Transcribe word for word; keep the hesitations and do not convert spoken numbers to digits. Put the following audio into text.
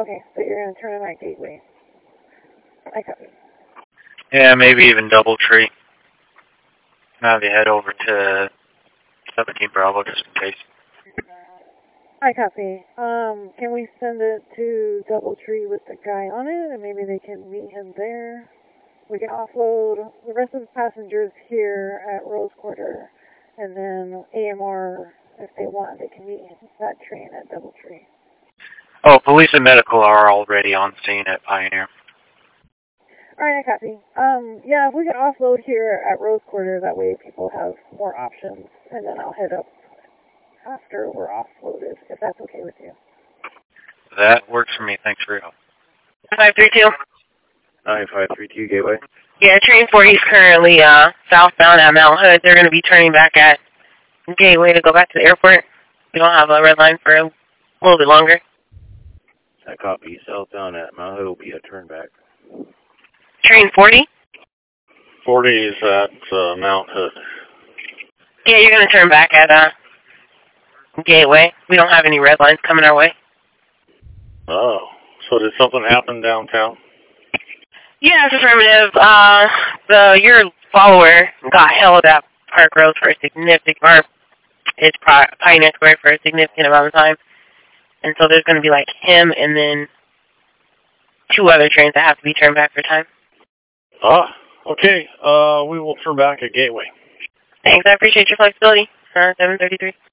Okay, so you're going to turn in at Gateway. I copy. Yeah, maybe even Doubletree. Now they head over to seventeen Bravo just in case. I copy. Um, can we send it to Doubletree with the guy on it, and maybe they can meet him there? We can offload the rest of the passengers here at Rose Quarter, and then A M R, if they want, they can meet that train at Doubletree. Oh, police and medical are already on scene at Pioneer. Alright, I copy. Um, yeah, if we can offload here at Rose Quarter, that way people have more options, and then I'll head up after we're offloaded, if that's okay with you. That works for me. Thanks for your help. five three two. nine five three two Gateway. Yeah, train forty is currently uh, southbound at Mount Hood. They're going to be turning back at Gateway to go back to the airport. We don't have a red line for a little bit longer. I copy. Southbound at Mount Hood will be a turn back. Train forty? forty is at uh, Mount Hood. Yeah, you're going to turn back at uh, Gateway. We don't have any red lines coming our way. Oh, so did something happen downtown? Yeah, it's affirmative. Uh, the your follower got held at Park Road for a significant, or his Pioneer Square for a significant amount of time. And so there's going to be like him and then two other trains that have to be turned back for time. Ah, okay. Uh, we will turn back at Gateway. Thanks, I appreciate your flexibility. Uh, seven thirty-three.